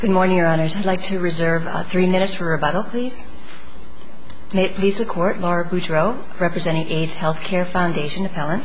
Good morning, Your Honors. I'd like to reserve 3 minutes for rebuttal, please. May it please the Court, Laura Boudreau, representing AIDS Healthcare Foundation appellant.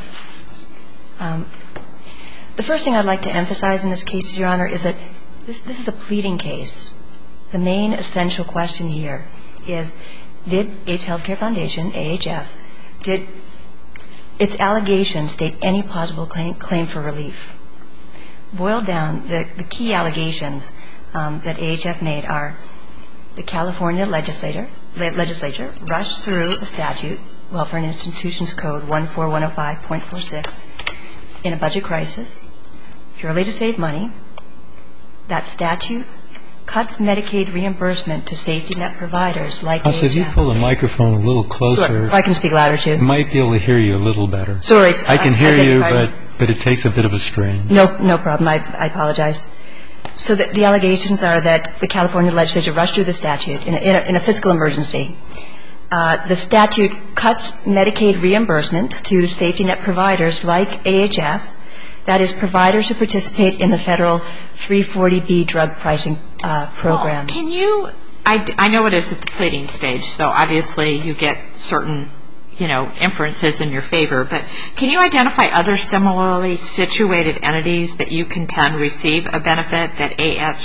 The first thing I'd like to emphasize in this case, Your Honor, is that this is a pleading case. The main essential question here is, did AIDS Healthcare Foundation, AHF, did its allegations state any plausible claim for relief? Boiled down, the key allegations that AHF made are the California legislature rushed through a statute, Welfare and Institutions Code 14105.46, in a budget crisis, purely to save money. That statute cuts Medicaid reimbursement to safety net providers like AHF. If you pull the microphone a little closer, sure. I can speak louder too. I might be able to hear you a little better. Sorry, I can hear you, but it takes a bit of a strain. No problem. I apologize. So the allegations are that the California legislature rushed through the statute in a fiscal emergency. The statute cuts Medicaid reimbursements to safety net providers like AHF, that is, providers who participate in the federal 340B drug pricing program. Well, can you – I know it is at the pleading stage, so obviously you get certain – inferences in your favor, but can you identify other similarly situated entities that you contend receive a benefit that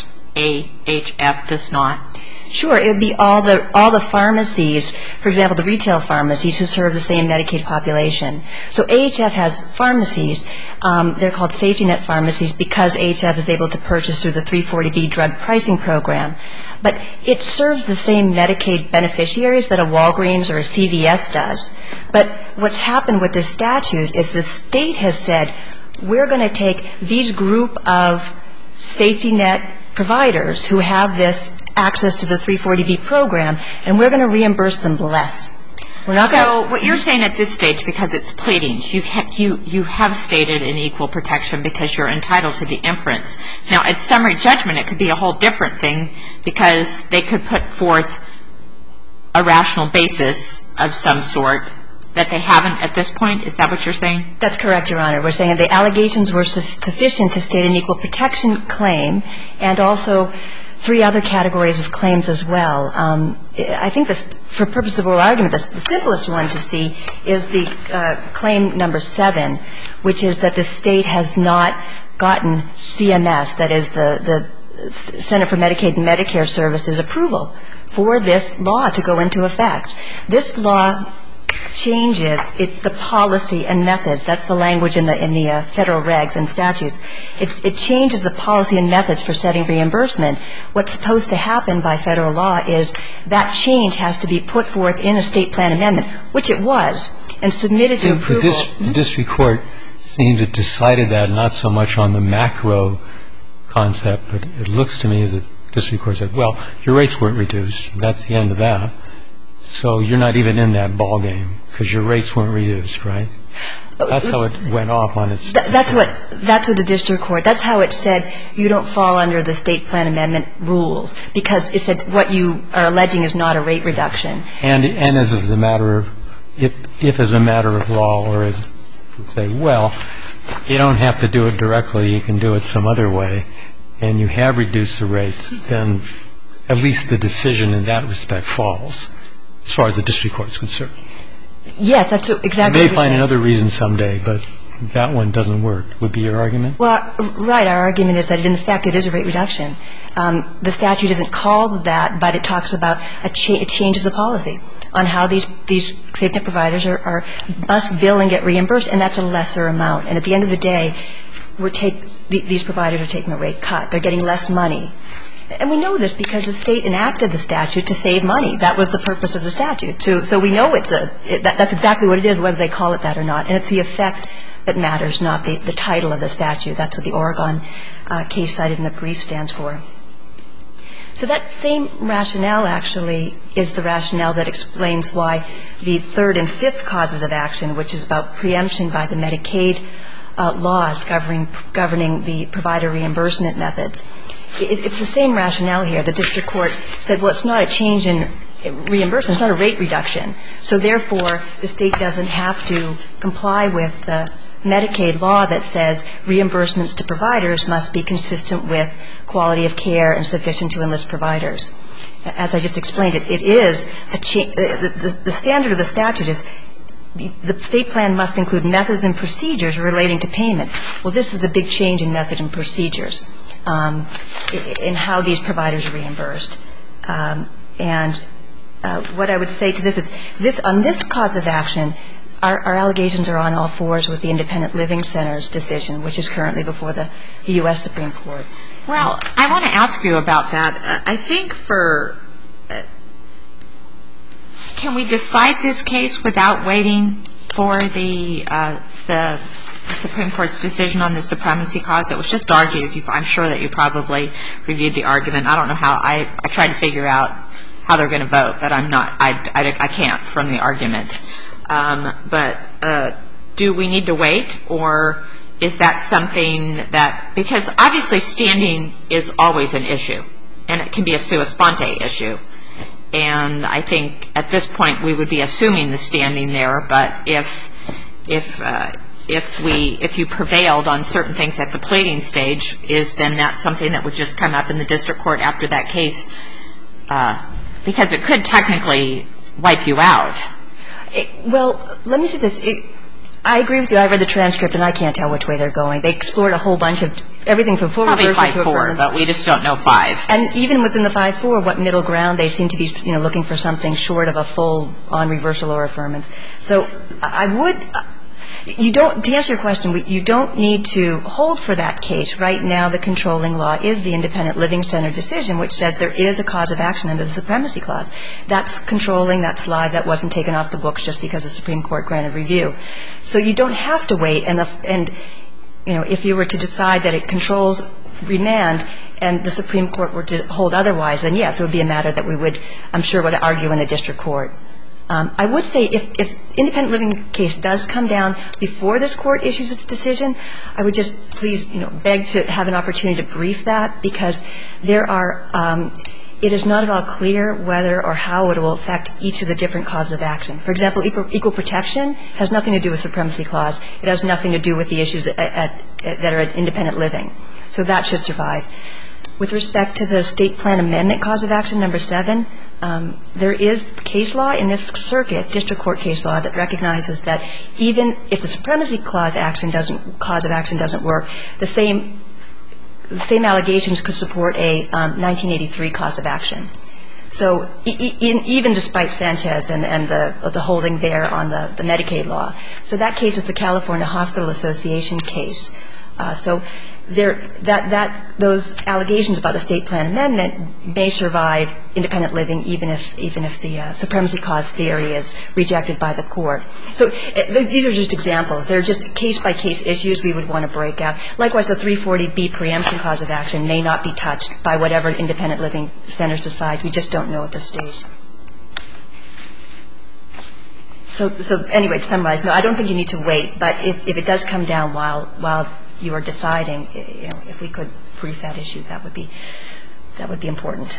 AHF does not? Sure. It would be all the pharmacies, for example, the retail pharmacies who serve the same Medicaid population. So AHF has pharmacies. They're called safety net pharmacies because AHF is able to purchase through the 340B drug pricing program. But it serves the same Medicaid beneficiaries that a Walgreens or a CVS does. But what's happened with this statute is the state has said, we're going to take these group of safety net providers who have this access to the 340B program, and we're going to reimburse them less. So what you're saying at this stage, because it's pleadings, you have stated an equal protection because you're entitled to the inference. Now, at summary judgment, it could be a whole different thing because they could put forth a rational basis of some sort that they haven't at this point. Is that what you're saying? That's correct, Your Honor. We're saying the allegations were sufficient to state an equal protection claim and also 3 other categories of claims as well. I think this, for purpose of oral argument, the simplest one to see is the claim number 7, which is that the state has not gotten CMS, that is the Center for Medicaid and Medicare Services, approval for this law to go into effect. This law changes the policy and methods. That's the language in the federal regs and statutes. It changes the policy and methods for setting reimbursement. What's supposed to happen by federal law is that change has to be put forth in a state plan amendment, which it was, and submitted to approval. The district court seems to have decided that not so much on the macro concept, but it looks to me as the district court said, well, your rates weren't reduced. That's the end of that. So you're not even in that ballgame because your rates weren't reduced, right? That's how it went off on its. That's what the district court. That's how it said you don't fall under the state plan amendment rules because it said what you are alleging is not a rate reduction. And as a matter of if as a matter of law, or as you say, well, you don't have to do it directly. You can do it some other way, and you have reduced the rates. Then at least the decision in that respect falls. As far as the district court is concerned. Yes, that's exactly. You may find another reason someday, but that one doesn't work, would be your argument? Well, right. Our argument is that, in fact, it is a rate reduction. The statute isn't called that, but it talks about it changes the policy on how these safety net providers must bill and get reimbursed, and that's a lesser amount. And at the end of the day, these providers are taking a rate cut. They're getting less money. And we know this because the state enacted the statute to save money. That was the purpose of the statute. So we know that's exactly what it is, whether they call it that or not. And it's the effect that matters, not the title of the statute. That's what the Oregon case cited in the brief stands for. So that same rationale actually is the rationale that explains why the 3rd and 5th causes of action, which is about preemption by the Medicaid laws governing the provider reimbursement methods. It's the same rationale here. The district court said, well, it's not a change in reimbursement. It's not a rate reduction. So therefore, the state doesn't have to comply with the Medicaid law that says reimbursements to providers must be consistent with quality of care and sufficient to enlist providers. As I just explained, it is the standard of the statute is the state plan must include methods and procedures relating to payment. Well, this is a big change in method and procedures in how these providers are reimbursed. And what I would say to this is, on this cause of action, our allegations are on all fours with the Independent Living Center's decision, which is currently before the U.S. Supreme Court. Well, I want to ask you about that. I think can we decide this case without waiting for the Supreme Court's decision on the supremacy clause? It was just argued. I'm sure that you probably reviewed the argument. I don't know how. I tried to figure out how they're going to vote, but I can't from the argument. But do we need to wait, or is that something that, because obviously standing is always an issue, and it can be a sua sponte issue. And I think at this point we would be assuming the standing there, but if you prevailed on certain things at the pleading stage, then that something that would just come up in the district court after that case, because it could technically wipe you out. Well, let me say this. I agree with you. I read the transcript, and I can't tell which way they're going. They explored a whole bunch of everything from full reversal to affirmance. Probably 5-4, but we just don't know 5. And even within the 5-4, what middle ground, they seem to be, looking for something short of a full-on reversal or affirmance. So I would to answer your question, you don't need to hold for that case. Right now, the controlling law is the Independent Living Center decision, which says there is a cause of action under the supremacy clause. That's controlling. That's live. That wasn't taken off the books just because the Supreme Court granted review. So you don't have to wait. And if you were to decide that it controls remand and the Supreme Court were to hold otherwise, then yes, it would be a matter that we would, I'm sure, would argue in the district court. I would say if independent living case does come down before this court issues its decision, I would just please, beg to have an opportunity to brief that, because there are it is not at all clear whether or how it will affect each of the different causes of action. For example, equal protection has nothing to do with supremacy clause. It has nothing to do with the issues that are at independent living. So that should survive. With respect to the state plan amendment cause of action, number 7, there is case law in this circuit, district court case law, that recognizes that even if the supremacy cause of action doesn't work, the same allegations could support a 1983 cause of action. So even despite Sanchez and the holding there on the Medicaid law. So that case is the California Hospital Association case. So those allegations about the state plan amendment may survive independent living even if the supremacy clause theory is rejected by the court. So these are just examples. They're just case-by-case issues we would want to break out. Likewise, the 340B preemption cause of action may not be touched by whatever independent living centers decide. We just don't know at this stage. So anyway, to summarize, no, I don't think you need to wait. But if it does come down while you are deciding, if we could brief that issue, that would be important.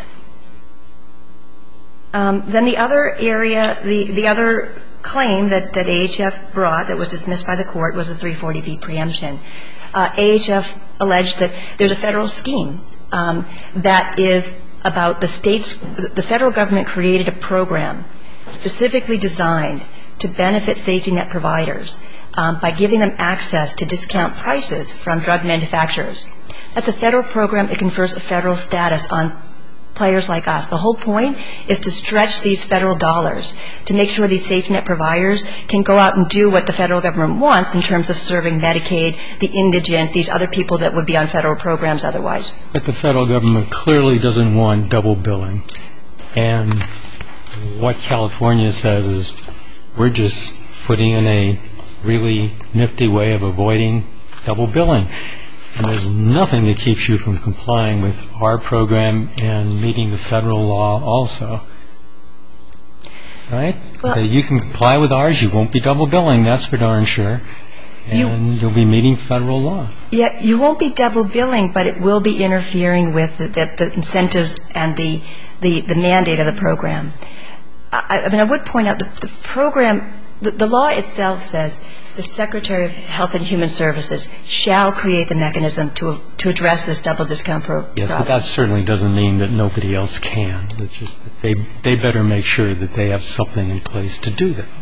Then the other area, the other claim that AHF brought that was dismissed by the court was the 340B preemption. AHF alleged that there's a federal scheme that is about the states. The federal government created a program specifically designed to benefit safety net providers by giving them access to discount prices from drug manufacturers. That's a federal program. It confers a federal status on players like us. The whole point is to stretch these federal dollars to make sure these safety net providers can go out and do what the federal government wants in terms of serving Medicaid, the indigent, these other people that would be on federal programs otherwise. But the federal government clearly doesn't want double billing. And what California says is we're just putting in a really nifty way of avoiding double billing. And there's nothing that keeps you from complying with our program and meeting the federal law also. Right? Well, so you can comply with ours. You won't be double billing. That's for darn sure. And you'll be meeting federal law. Yeah, you won't be double billing, but it will be interfering with the incentives and the mandate of the program. I mean, I would point out the program The law itself says the Secretary of Health and Human Services shall create the mechanism to address this double discount problem. Yes, but that certainly doesn't mean that nobody else can. It's just that they better make sure that they have something in place to do that.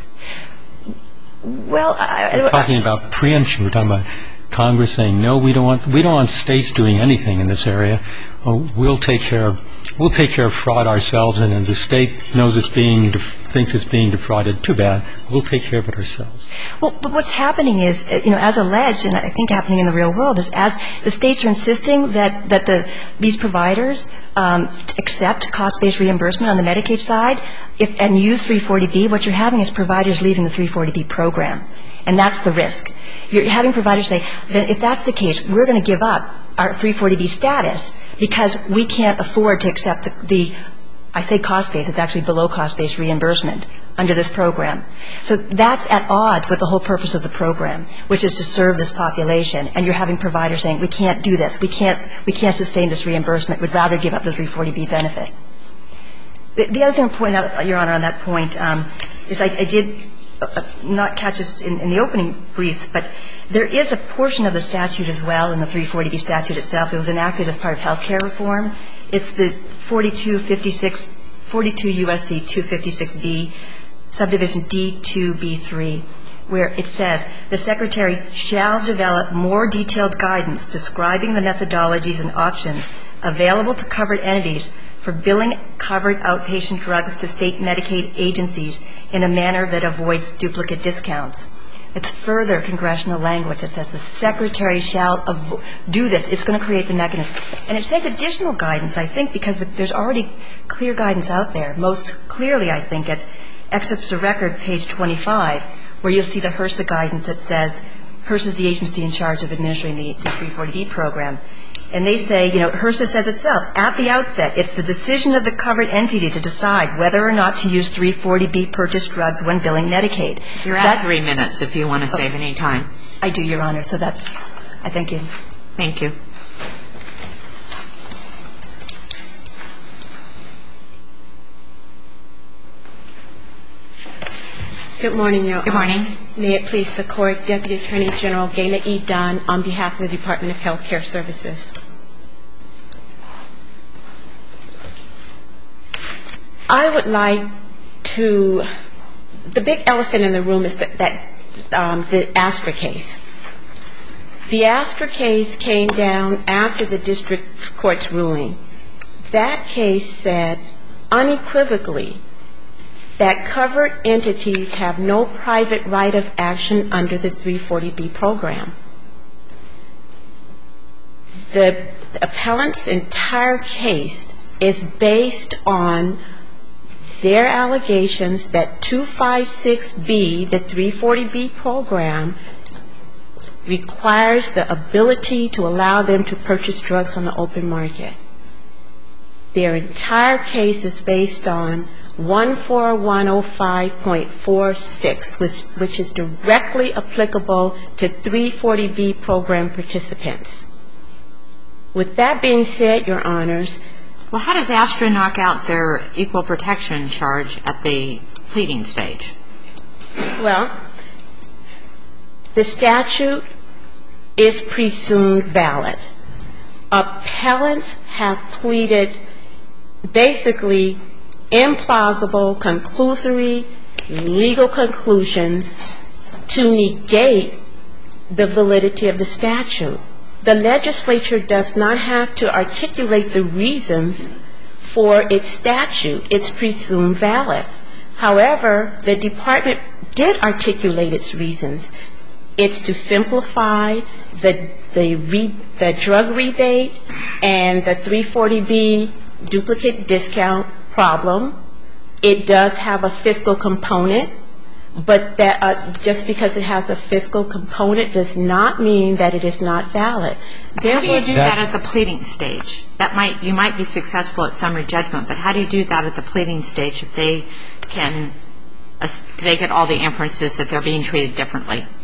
Well, we're talking about preemption. We're talking about Congress saying, no, we don't want states doing anything in this area. We'll take care of fraud ourselves, and if the state thinks it's being defrauded, too bad. We'll take care of it ourselves. Well, but what's happening is, as alleged, and I think happening in the real world, is as the states are insisting that these providers accept cost-based reimbursement on the Medicaid side and use 340B, what you're having is providers leaving the 340B program, and that's the risk. You're having providers say, if that's the case, we're going to give up our 340B status because we can't afford to accept I say cost-based, it's actually below cost-based reimbursement under this program. So that's at odds with the whole purpose of the program, which is to serve this population. And you're having providers saying, we can't do this. We can't sustain this reimbursement. We'd rather give up the 340B benefit. The other thing to point out, Your Honor, on that point is I did not catch this in the opening briefs, but there is a portion of the statute as well in the 340B statute itself. It was enacted as part of health care reform. It's the 42 U.S.C. 256B, subdivision D2B3, where it says, the Secretary shall develop more detailed guidance describing the methodologies and options available to covered entities for billing covered outpatient drugs to state Medicaid agencies in a manner that avoids duplicate discounts. It's further congressional language that says the Secretary shall do this. It's going to create the mechanism. And it says additional guidance, I think, because there's already clear guidance out there. Most clearly, I think, at Excerpts of Record, page 25, where you'll see the HRSA guidance that says HRSA is the agency in charge of administering the 340B program. And they say, HRSA says itself, at the outset, it's the decision of the covered entity to decide whether or not to use 340B purchased drugs when billing Medicaid. You're at 3 minutes if you want to save any time. I do, Your Honor. So I thank you. Thank you. Good morning, Your Honor. Good morning. May it please the Court, Deputy Attorney General Gayla E. Dunn on behalf of the Department of Health Care Services. I would like to, the big elephant in the room is the Astra case. The Astra case came down after the district court's ruling. That case said unequivocally that covered entities have no private right of action under the 340B program. The appellant's entire case is based on their allegations that 256B, the 340B program, requires the ability to allow them to purchase drugs on the open market. Their entire case is based on 14105.46, which is directly applicable to 340B program participants. With that being said, Your Honors. Well, how does Astra knock out their equal protection charge at the pleading stage? Well, the statute is presumed valid. Appellants have pleaded basically implausible, conclusory legal conclusions to negate the validity of the statute. The legislature does not have to articulate the reasons for its statute. It's presumed valid. However, the department did articulate its reasons. It's to simplify the drug rebate and the 340B duplicate discount problem. It does have a fiscal component, but that just because it has a fiscal component does not mean that it is not valid. How do you do that at the pleading stage? You might be successful at summary judgment, but how do you do that at the pleading stage if they get all the inferences that they're being treated differently?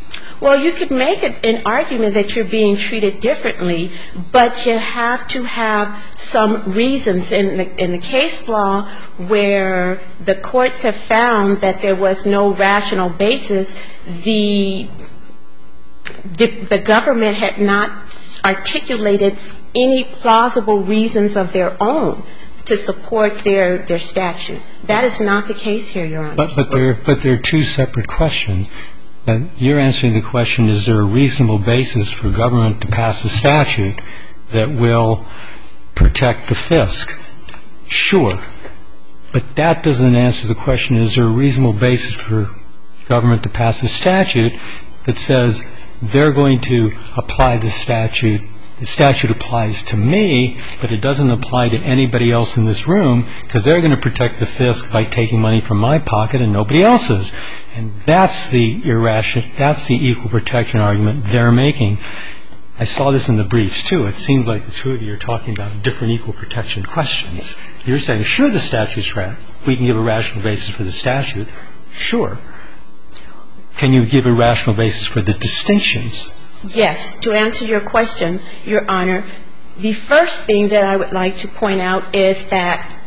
Well, you could make an argument that you're being treated differently, but you have to have some reasons. In the case law where the courts have found that there was no rational basis, the government had not articulated any plausible reasons of their own to support their statute. That is not the case here, Your Honor. But there are two separate questions. You're answering the question, is there a reasonable basis for government to pass a statute that will protect the fisc? Sure. But that doesn't answer the question, is there a reasonable basis for government to pass a statute that says they're going to apply the statute applies to me, but it doesn't apply to anybody else in this room because they're going to protect the fisc by taking money from my pocket and nobody else's. And that's the equal protection argument they're making. I saw this in the briefs, too. It seems like the two of you are talking about different equal protection questions. You're saying, sure, the statute's right. We can give a rational basis for the statute. Sure. Can you give a rational basis for the distinctions? Yes. To answer your question, Your Honor, the first thing that I would like to point out is that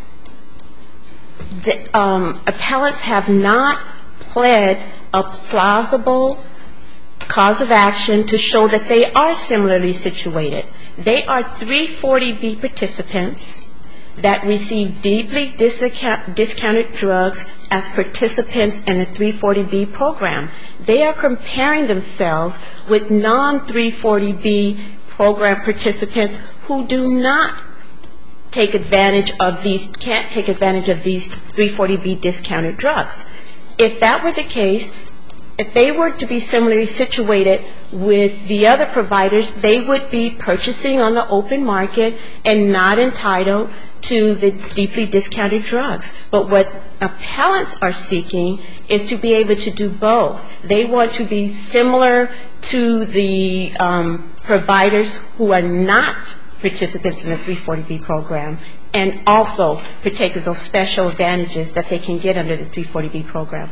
the appellants have not pled a plausible cause of action to show that they are similarly situated. They are 340B participants that receive deeply discounted drugs as participants in the 340B program. They are comparing themselves with non-340B program participants who do not take advantage of these, can't take advantage of these 340B discounted drugs. If that were the case, if they were to be similarly situated with the other providers, they would be purchasing on the open market and not entitled to the deeply discounted drugs. But what appellants are seeking is to be able to do both. They want to be similar to the providers who are not participants in the 340B program and also partake of those special advantages that they can get under the 340B program.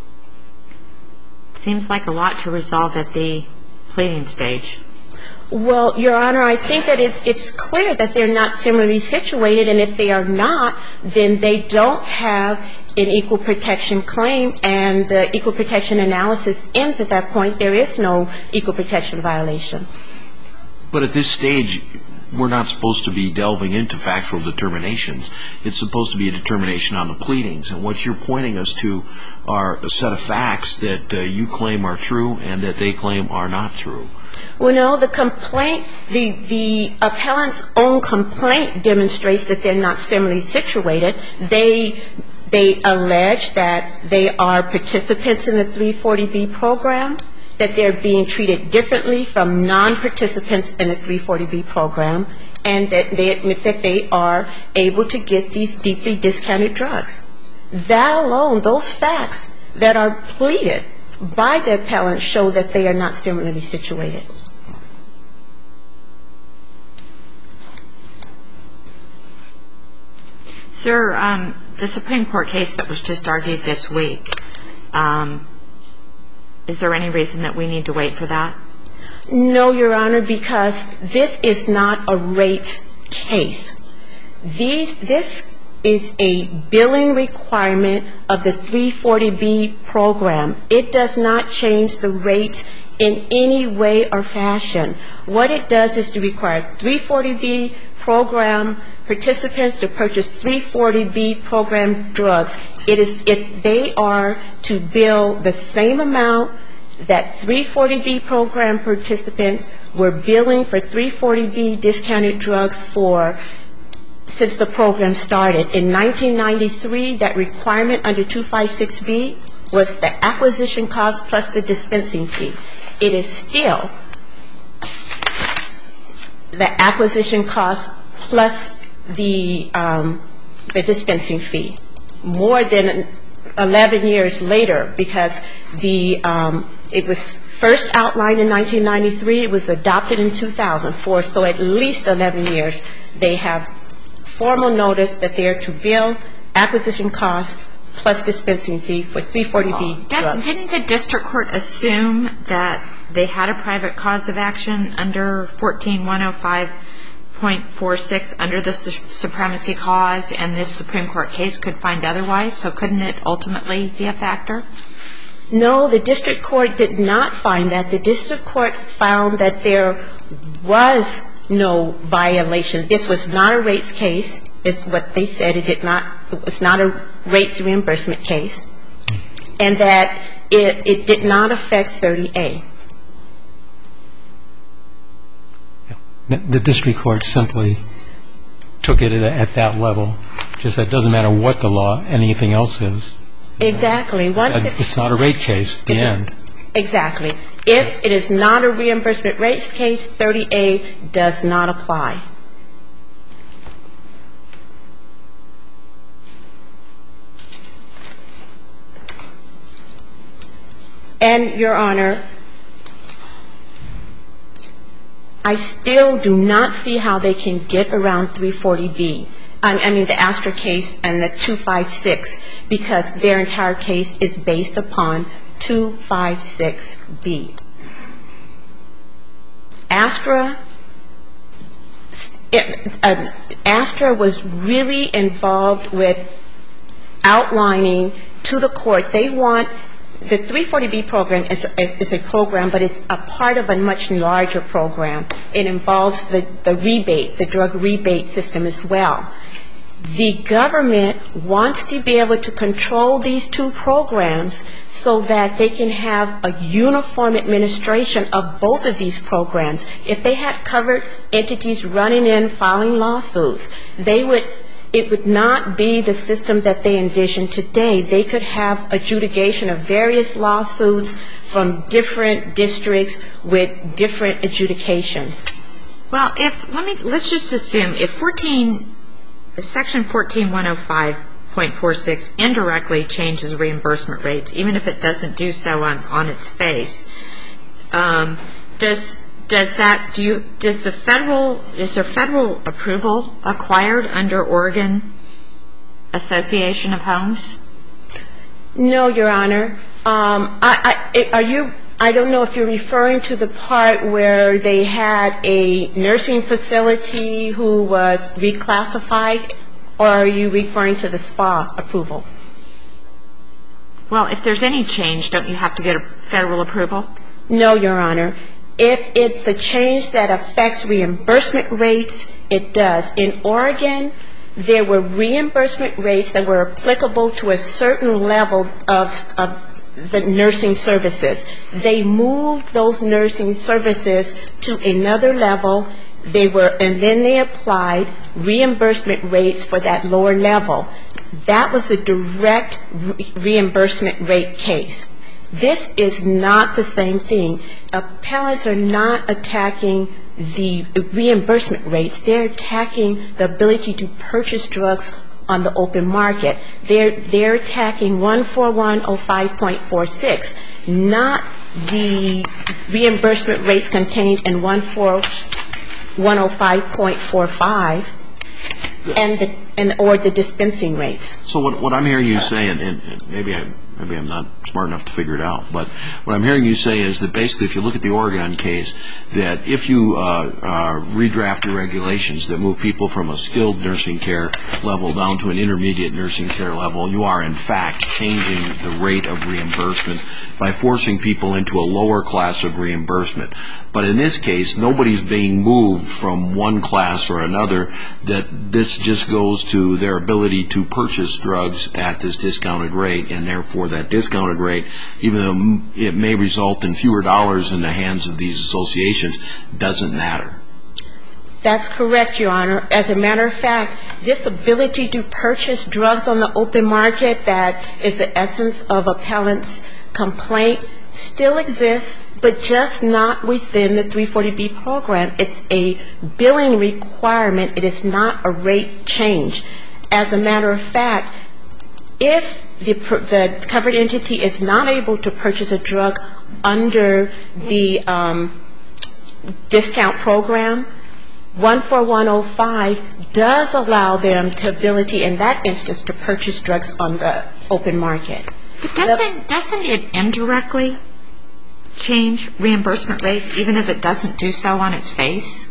Seems like a lot to resolve at the pleading stage. Well, Your Honor, I think that it's clear that they're not similarly situated, and if they are not, then they don't have an equal protection claim, and the equal protection analysis ends at that point. There is no equal protection violation. But at this stage, we're not supposed to be delving into factual determinations. It's supposed to be a determination on the pleadings, and what you're pointing us to are a set of facts that you claim are true and that they claim are not true. Well, no, the complaint, the appellant's own complaint demonstrates that they're not similarly situated. They allege that they are participants in the 340B program, that they're being treated differently from non-participants in the 340B program, and that they admit that they are able to get these deeply discounted drugs. That alone, those facts that are pleaded by the appellant show that they are not similarly situated. Sir, the Supreme Court case that was just argued this week, is there any reason that we need to wait for that? No, Your Honor, because this is not a rates case. This is a billing requirement of the 340B program. It does not change the rates in any way or fashion. What it does is to require 340B program participants to purchase 340B program drugs. It is if they are to bill the same amount that 340B program participants were billing for 340B discounted drugs for since the program started. In 1993, that requirement under 256B was the acquisition cost plus the dispensing fee. It is still the acquisition cost plus the dispensing fee. More than 11 years later, because it was first outlined in 1993, it was adopted in 2004, so at least 11 years they have formal notice that they are to bill acquisition costs plus dispensing fee for 340B drugs. Didn't the district court assume that they had a private cause of action under 14105.46 under the supremacy clause, and this Supreme Court case could find otherwise? So couldn't it ultimately be a factor? No, the district court did not find that. The district court found that there was no violation. This was not a rates case, is what they said. It was not a rates reimbursement case, and that it did not affect 30A. The district court simply took it at that level, just that it doesn't matter what the law, anything else is. Exactly. It's not a rate case at the end. Exactly. If it is not a reimbursement rates case, 30A does not apply. And, Your Honor, I still do not see how they can get around 340B. I mean, the Astra case and the 256, because their entire case is based upon 256B. Astra was really involved with outlining to the court. They want the 340B program is a program, but it's a part of a much larger program. It involves the rebate, the drug rebate system as well. The government wants to be able to control these two programs so that they can have a uniform administration of both of these programs. If they had covered entities running in, filing lawsuits, it would not be the system that they envision today. They could have adjudication of various lawsuits from different districts with different adjudications. Well, let's just assume if Section 14105.46 indirectly changes reimbursement rates, even if it doesn't do so on its face, is there federal approval acquired under Oregon Association of Homes? No, Your Honor. I don't know if you're referring to the part where they had a nursing facility who was reclassified, or are you referring to the SPA approval? Well, if there's any change, don't you have to get a federal approval? No, Your Honor. If it's a change that affects reimbursement rates, it does. In Oregon, there were reimbursement rates that were applicable to a certain level of the nursing services. They moved those nursing services to another level, and then they applied reimbursement rates for that lower level. That was a direct reimbursement rate case. This is not the same thing. Appellants are not attacking the reimbursement rates. They're attacking the ability to purchase drugs on the open market. They're attacking 14105.46, not the reimbursement rates contained in 14105.45 or the dispensing rates. So what I'm hearing you say, and maybe I'm not smart enough to figure it out, but what I'm hearing you say is that basically if you look at the Oregon case, that if you redraft your regulations that move people from a skilled nursing care level down to an intermediate nursing care level, you are in fact changing the rate of reimbursement by forcing people into a lower class of reimbursement. But in this case, nobody's being moved from one class or another, that this just goes to their ability to purchase drugs at this discounted rate, and therefore that discounted rate, even though it may result in fewer dollars in the hands of these associations, doesn't matter. That's correct, Your Honor. As a matter of fact, this ability to purchase drugs on the open market that is the essence of appellant's complaint still exists, but just not within the 340B program. It's a billing requirement. It is not a rate change. As a matter of fact, if the covered entity is not able to purchase a drug under the discount program, 14105 does allow them the ability in that instance to purchase drugs on the open market. But doesn't it indirectly change reimbursement rates, even if it doesn't do so on its face?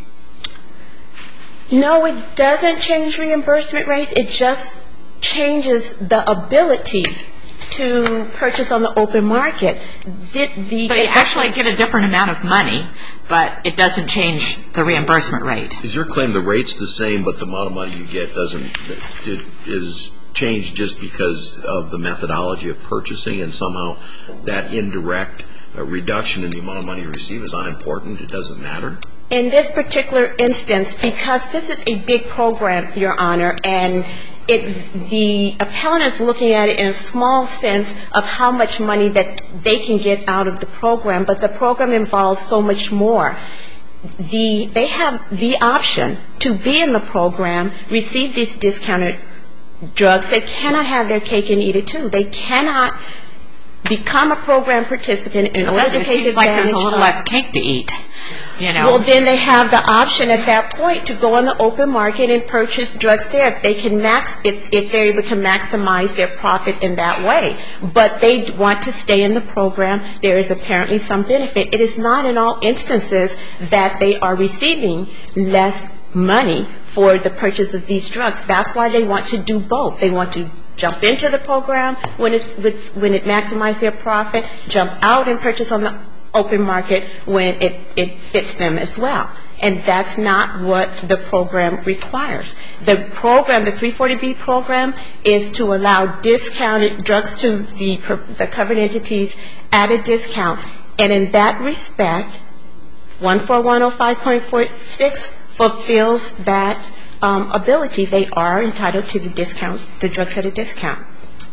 No, it doesn't change reimbursement rates. It just changes the ability to purchase on the open market. So you actually get a different amount of money, but it doesn't change the reimbursement rate. Is your claim the rate's the same, but the amount of money you get is changed just because of the methodology of purchasing, and somehow that indirect reduction in the amount of money you receive is unimportant? It doesn't matter? In this particular instance, because this is a big program, Your Honor, and the appellant is looking at it in a small sense of how much money that they can get out of the program, but the program involves so much more. They have the option to be in the program, receive these discounted drugs. They cannot have their cake and eat it too. They cannot become a program participant in order to take advantage of. It seems like there's a little less cake to eat, you know. Well, then they have the option at that point to go on the open market and purchase drugs there if they can if they're able to maximize their profit in that way. But they want to stay in the program. There is apparently some benefit. It is not in all instances that they are receiving less money for the purchase of these drugs. That's why they want to do both. They want to jump into the program when it maximizes their profit, jump out and purchase on the open market when it fits them as well. And that's not what the program requires. The program, the 340B program, is to allow discounted drugs to the covered entities at a discount. And in that respect, 14105.46 fulfills that ability. They are entitled to the discount, the drugs at a discount.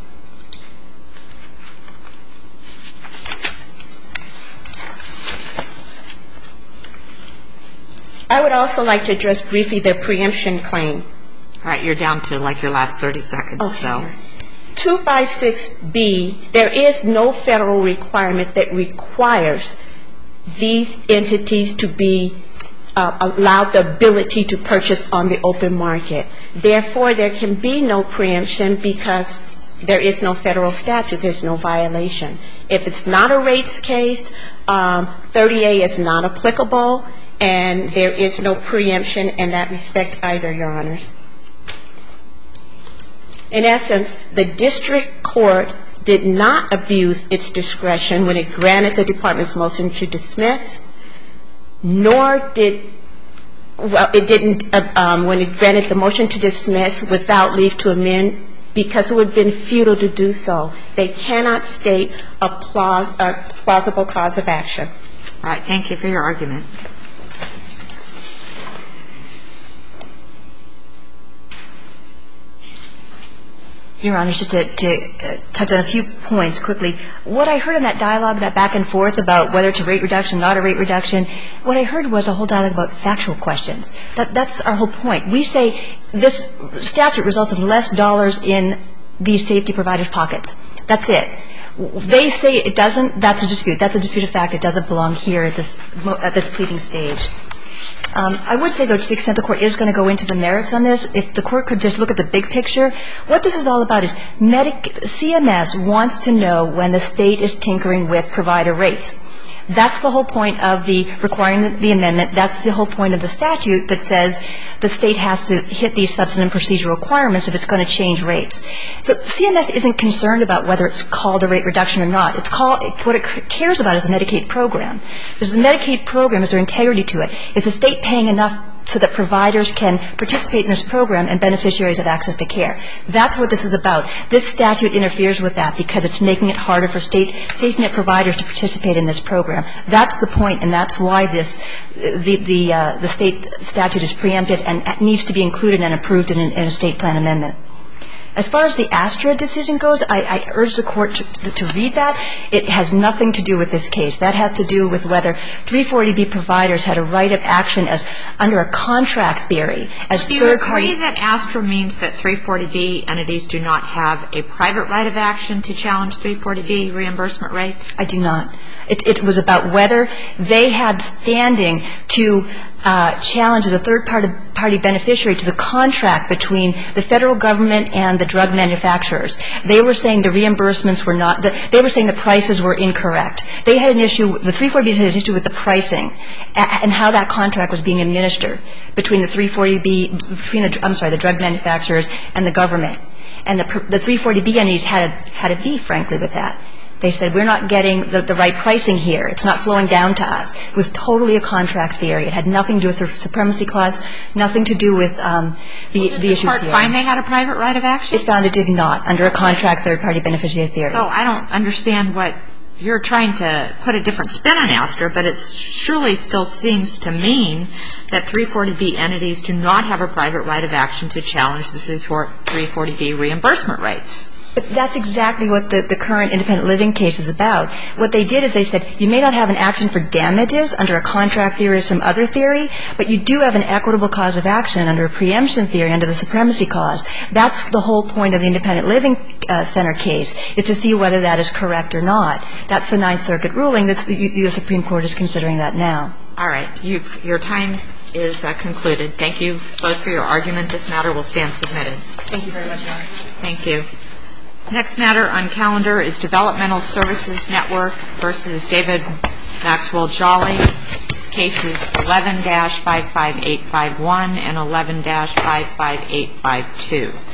I would also like to address briefly the preemption claim. All right, you're down to like your last 30 seconds. Okay. So 256B, there is no federal requirement that requires these entities to be allowed the ability to purchase on the open market. Therefore, there can be no preemption because there is no federal statute. There's no violation. If it's not a rates case, 30A is not applicable, and there is no preemption in that respect either, Your Honors. In essence, the district court did not abuse its discretion when it granted the department's motion to dismiss, nor did it didn't when it granted the motion to dismiss without leave to amend, because it would have been futile to do so. They cannot state a plausible cause of action. all right, thank you for your argument. Your Honor, just to touch on a few points quickly. What I heard in that dialogue, that back and forth about whether it's a rate reduction, not a rate reduction, what I heard was a whole dialogue about factual questions. That's our whole point. We say this statute results in less dollars in these safety providers' pockets. That's it. They say it doesn't. That's a dispute. That's a disputed fact. It doesn't belong here at this pleading stage. I would say, though, to the extent the Court is going to go into the merits on this, if the Court could just look at the big picture, what this is all about is CMS wants to know when the State is tinkering with provider rates. That's the whole point of the requiring the amendment. That's the whole point of the statute that says the State has to hit these substantive procedural requirements if it's going to change rates. So CMS isn't concerned about whether it's called a rate reduction or not. What it cares about is the Medicaid program. Because the Medicaid program, is there integrity to it? Is the State paying enough so that providers can participate in this program and beneficiaries have access to care? That's what this is about. This statute interferes with that because it's making it harder for safety net providers to participate in this program. That's the point, and that's why the State statute is preempted and needs to be included and approved in a State plan amendment. As far as the ASTRA decision goes, I urge the Court to read that. It has nothing to do with this case. That has to do with whether 340B providers had a right of action as under a contract theory. Do you agree that ASTRA means that 340B entities do not have a private right of action to challenge 340B reimbursement rates? I do not. It was about whether they had standing to challenge as a third-party beneficiary to the contract between the federal government and the drug manufacturers. They were saying the reimbursements were not, they were saying the prices were incorrect. They had an issue, the 340B had an issue with the pricing and how that contract was being administered between the 340B, the drug manufacturers and the government. And the 340B entities had a beef, frankly, with that. They said, we're not getting the right pricing here. It's not flowing down to us. It was totally a contract theory. It had nothing to do with the supremacy clause, nothing to do with the issues here. Did the court find they had a private right of action? It found it did not, under a contract third-party beneficiary theory. So I don't understand what you're trying to put a different spin on Astor, but it surely still seems to mean that 340B entities do not have a private right of action to challenge the 340B reimbursement rates. But that's exactly what the current independent living case is about. What they did is they said, you may not have an action for damages under a contract theory or some other theory, but you do have an equitable cause of action under a preemption theory, under the supremacy clause. That's the whole point of the independent living center case, is to see whether that is correct or not. That's the Ninth Circuit ruling. The U.S. Supreme Court is considering that now. All right. Your time is concluded. Thank you both for your argument. This matter will stand submitted. Thank you very much, Your Honor. Thank you. Next matter on calendar is Developmental Services Network versus David Maxwell Jolly, cases 11-55851 and 11-55852.